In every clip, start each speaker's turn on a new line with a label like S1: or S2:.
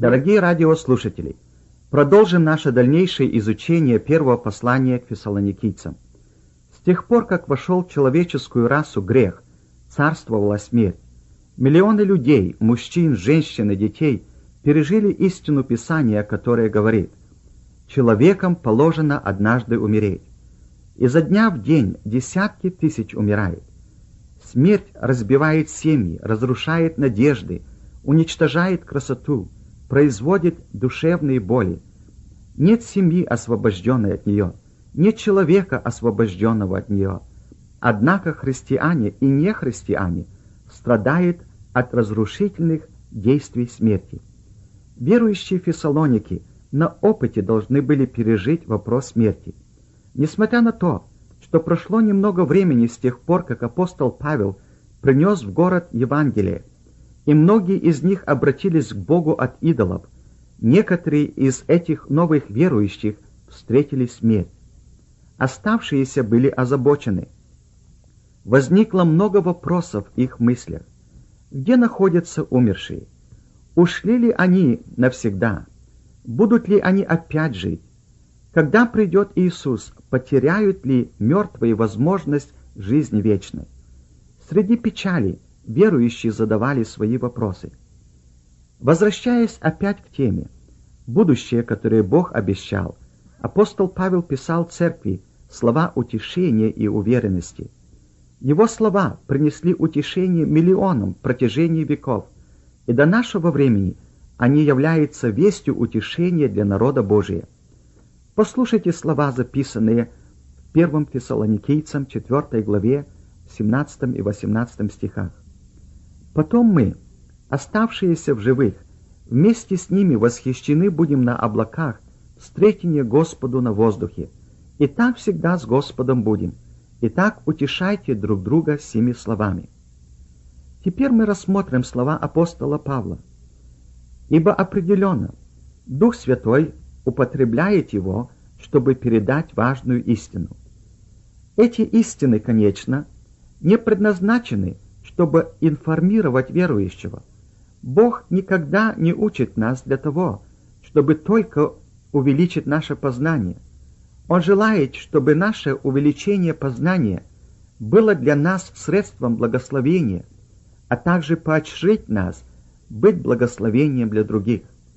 S1: Дорогие радиослушатели, продолжим наше дальнейшее изучение первого послания к фессалоникийцам. С тех пор, как вошел в человеческую расу грех, царствовала смерть. Миллионы людей, мужчин, женщин и детей пережили истину Писания, которая говорит: «Человеком положено однажды умереть». Изо дня в день десятки тысяч умирают. Смерть разбивает семьи, разрушает надежды, уничтожает красоту, производит душевные боли. Нет семьи, освобожденной от нее, нет человека, освобожденного от нее. Однако христиане и нехристиане страдают от разрушительных действий смерти. Верующие Фессалоники на опыте должны были пережить вопрос смерти. Несмотря на то, что прошло немного времени с тех пор, как апостол Павел принес в город Евангелие, и многие из них обратились к Богу от идолов, некоторые из этих новых верующих встретили смерть. Оставшиеся были озабочены. Возникло много вопросов в их мыслях. Где находятся умершие? Ушли ли они навсегда? Будут ли они опять жить? Когда придет Иисус, потеряют ли мертвые возможность жизни вечной? Среди печали верующие задавали свои вопросы. Возвращаясь опять к теме «Будущее, которое Бог обещал», апостол Павел писал церкви слова утешения и уверенности. Его слова принесли утешение миллионам в протяжении веков, и до нашего времени они являются вестью утешения для народа Божия. Послушайте слова, записанные в 1 Фессалоникийцам 4 главе 17 и 18 стихах. «Потом мы, оставшиеся в живых, вместе с ними восхищены будем на облаках, встретение Господу на воздухе. И так всегда с Господом будем. Итак, утешайте друг друга сими словами». Теперь мы рассмотрим слова апостола Павла. «Ибо определенно Дух Святой употребляет его, чтобы передать важную истину». Эти истины, конечно, не предназначены, чтобы информировать верующего. Бог никогда не учит нас для того, чтобы только увеличить наше познание. Он желает, чтобы наше увеличение познания было для нас средством благословения, а также поощрить нас быть благословением для других.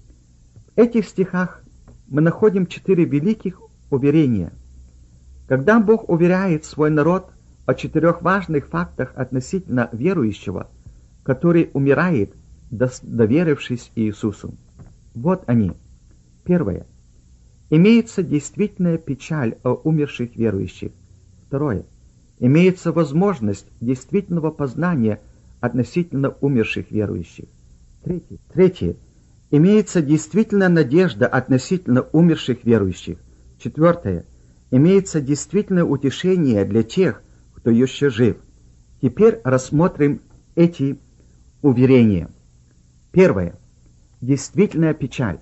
S1: В этих стихах мы находим 4 великих уверения. Когда Бог уверяет свой народ о 4 важных фактах относительно верующего, который умирает, доверившись Иисусу. Вот они. Первое. Имеется действительная печаль о умерших верующих. Второе. Имеется возможность действительного познания относительно умерших верующих. Третье. Имеется действительная надежда относительно умерших верующих. Четвертое. Имеется действительное утешение для тех, кто еще жив. Теперь рассмотрим эти уверения. Первое. Действительная печаль.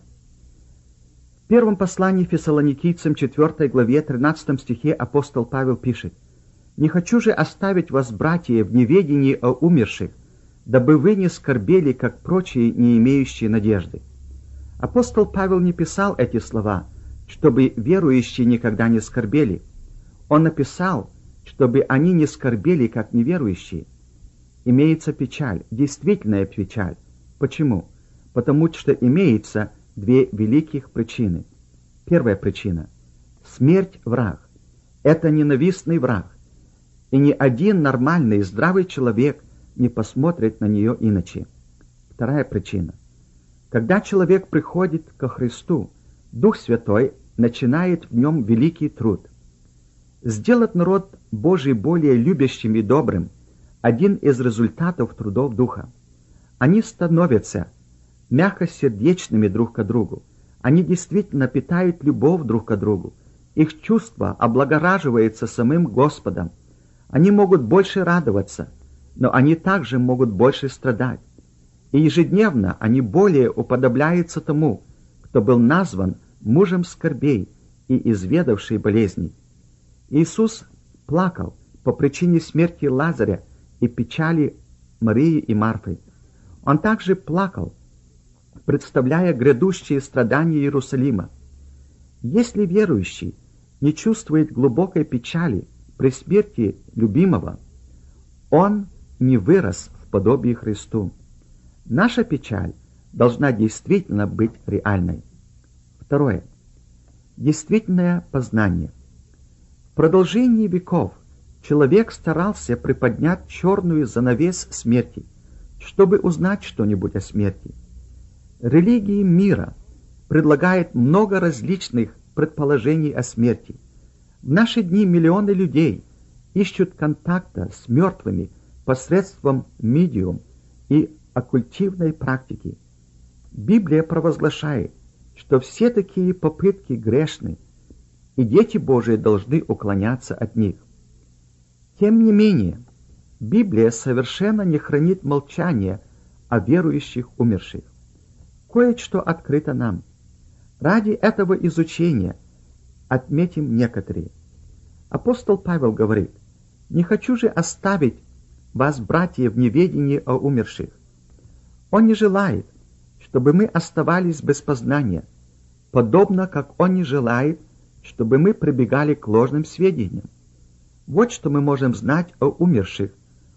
S1: В первом послании Фессалоникийцам 4 главе 13 стихе апостол Павел пишет: «Не хочу же оставить вас, братья, в неведении о умерших, дабы вы не скорбели, как прочие, не имеющие надежды». Апостол Павел не писал эти слова, чтобы верующие никогда не скорбели. Он написал, чтобы они не скорбели, как неверующие. Имеется печаль, действительная печаль. Почему? Потому что имеется 2 великих причины. Первая причина – смерть враг. Это ненавистный враг. И ни один нормальный, здравый человек не посмотрит на нее иначе. Вторая причина. Когда человек приходит ко Христу, Дух Святой начинает в нем великий труд. Сделать народ Божий более любящим и добрым – один из результатов трудов Духа. Они становятся мягкосердечными друг к другу. Они действительно питают любовь друг к другу. Их чувство облагораживается самим Господом. Они могут больше радоваться, но они также могут больше страдать. И ежедневно они более уподобляются тому, кто был назван мужем скорбей и изведавший болезней. Иисус плакал по причине смерти Лазаря и печали Марии и Марфы. Он также плакал представляя грядущие страдания Иерусалима. Если верующий не чувствует глубокой печали при смерти любимого, он не вырос в подобии Христу. Наша печаль должна действительно быть реальной. Второе. Действительное познание. В продолжении веков человек старался приподнять черную занавес смерти, чтобы узнать что-нибудь о смерти. Религии мира предлагают много различных предположений о смерти. В наши дни миллионы людей ищут контакта с мертвыми посредством медиум и оккультивной практики. Библия провозглашает, что все такие попытки грешны, и дети Божии должны уклоняться от них. Тем не менее, Библия совершенно не хранит молчания о верующих умерших. Кое-что открыто нам. Ради этого изучения отметим некоторые. Апостол Павел говорит: «Не хочу же оставить вас, братья, в неведении о умерших». Он не желает, чтобы мы оставались без познания, подобно как он не желает, чтобы мы прибегали к ложным сведениям. Вот что мы можем знать о умерших,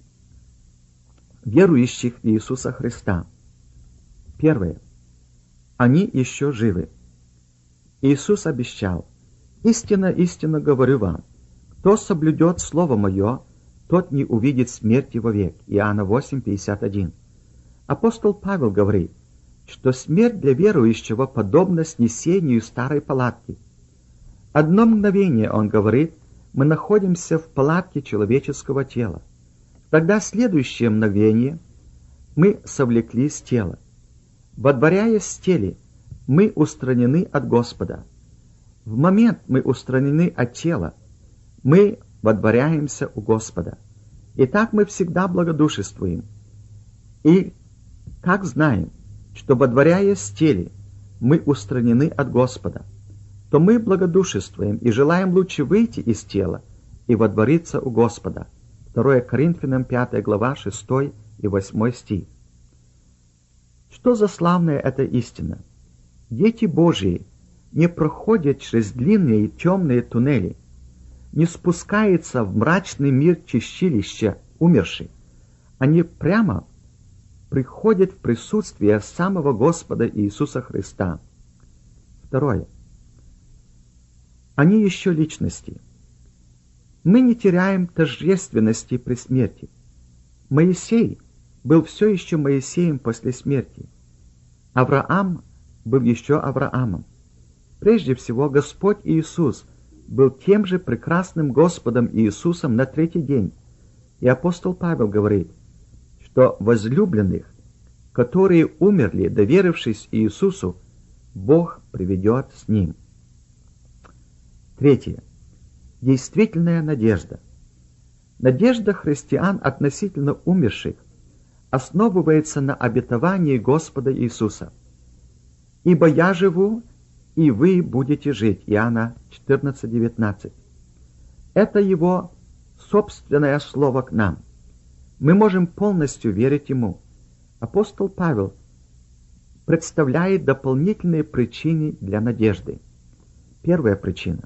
S1: верующих в Иисуса Христа. Первое. Они еще живы. Иисус обещал: «Истинно, истинно говорю вам, кто соблюдет Слово Мое, тот не увидит смерти вовек». Иоанна 8:51. Апостол Павел говорит, что смерть для верующего подобна снесению старой палатки. Одно мгновение, он говорит, мы находимся в палатке человеческого тела. Тогда следующее мгновение мы совлеклись с тела. Водворяясь в теле, мы устранены от Господа. В момент мы устранены от тела, мы водворяемся у Господа. И так мы всегда благодушествуем. И как знаем, что водворяясь в теле, мы устранены от Господа, то мы благодушествуем и желаем лучше выйти из тела и водвориться у Господа. 2 Коринфянам 5 глава 6 и 8 стих. Что за славная эта истина? Дети Божьи не проходят через длинные темные туннели, не спускаются в мрачный мир чистилища умерших. Они прямо приходят в присутствие самого Господа Иисуса Христа. Второе. Они еще личности. Мы не теряем тождественности при смерти. Моисей был все еще Моисеем после смерти. Авраам был еще Авраамом. Прежде всего, Господь Иисус был тем же прекрасным Господом Иисусом на третий день. И апостол Павел говорит, что возлюбленных, которые умерли, доверившись Иисусу, Бог приведет с Ним. Третье. Действительная надежда. Надежда христиан относительно умерших основывается на обетовании Господа Иисуса. «Ибо я живу, и вы будете жить». Иоанна 14:19. Это Его собственное слово к нам. Мы можем полностью верить Ему. Апостол Павел представляет дополнительные причины для надежды. Первая причина.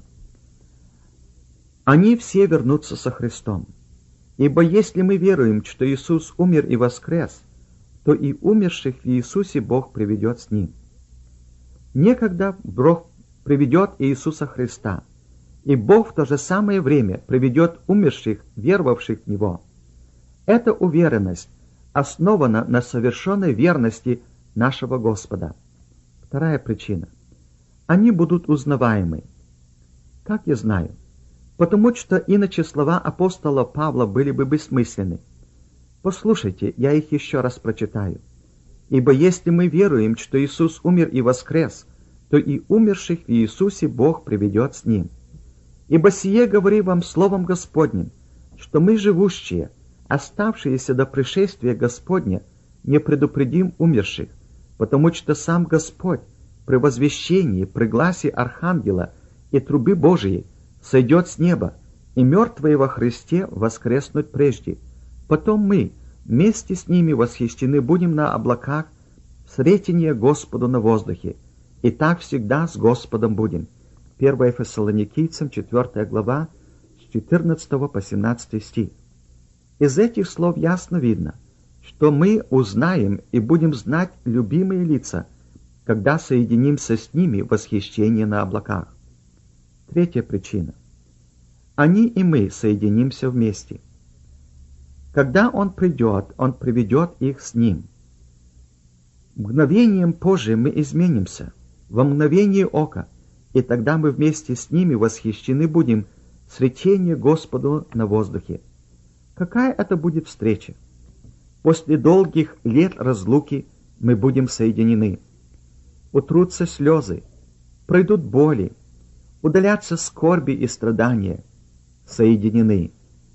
S1: Они все вернутся со Христом. Ибо если мы веруем, что Иисус умер и воскрес, то и умерших в Иисусе Бог приведет с Ним. Некогда Бог приведет Иисуса Христа, и Бог в то же самое время приведет умерших, веровавших в Него. Эта уверенность основана на совершенной верности нашего Господа. Вторая причина. Они будут узнаваемы. Как я знаю? Потому что иначе слова апостола Павла были бы бессмысленны. Послушайте, я их еще раз прочитаю. «Ибо если мы веруем, что Иисус умер и воскрес, то и умерших в Иисусе Бог приведет с Ним. Ибо сие говори вам словом Господним, что мы живущие, оставшиеся до пришествия Господня, не предупредим умерших, потому что сам Господь при возвещении, при гласе архангела и трубы Божией сойдет с неба, и мертвые во Христе воскреснут прежде. Потом мы вместе с ними восхищены будем на облаках Сретение Господу на воздухе, и так всегда с Господом будем. 1 Фессалоникийцам, 4 глава, с 14 по 17 стих. Из этих слов ясно видно, что мы узнаем и будем знать любимые лица, когда соединимся с ними в восхищении на облаках. Третья причина. Они и мы соединимся вместе. Когда Он придет, Он приведет их с Ним. Мгновением позже мы изменимся, во мгновение ока, и тогда мы вместе с ними восхищены будем сретение Господу на воздухе. Какая это будет встреча? После долгих лет разлуки мы будем соединены. Утрутся слезы, пройдут боли, удалятся скорби и страдания. Соединены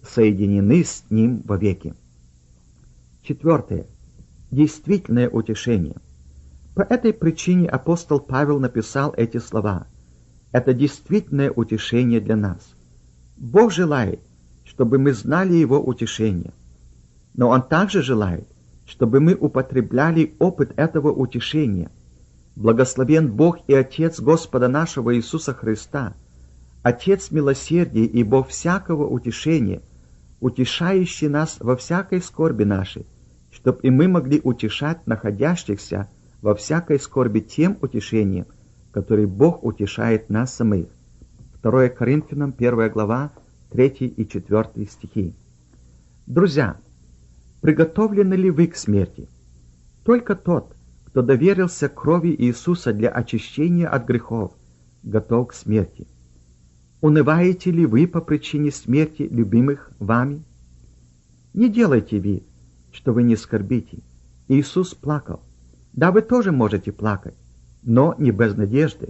S1: с Ним вовеки. Четвертое. Действительное утешение. По этой причине апостол Павел написал эти слова. Это действительное утешение для нас. Бог желает, чтобы мы знали Его утешение. Но Он также желает, чтобы мы употребляли опыт этого утешения. Благословен Бог и Отец Господа нашего Иисуса Христа, Отец милосердия и Бог всякого утешения, утешающий нас во всякой скорби нашей, чтоб и мы могли утешать находящихся во всякой скорби тем утешением, которым Бог утешает нас самих. 2 Коринфянам, 1 глава, 3 и 4 стихи. Друзья, приготовлены ли вы к смерти? Только тот, кто доверился крови Иисуса для очищения от грехов, готов к смерти. Унываете ли вы по причине смерти любимых вами? Не делайте вид, что вы не скорбите. Иисус плакал. Да, вы тоже можете плакать, но не без надежды.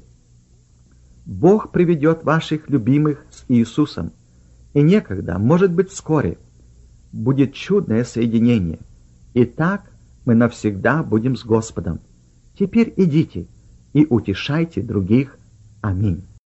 S1: Бог приведет ваших любимых с Иисусом, и некогда, может быть вскоре, будет чудное соединение. И так мы навсегда будем с Господом. Теперь идите и утешайте других. Аминь.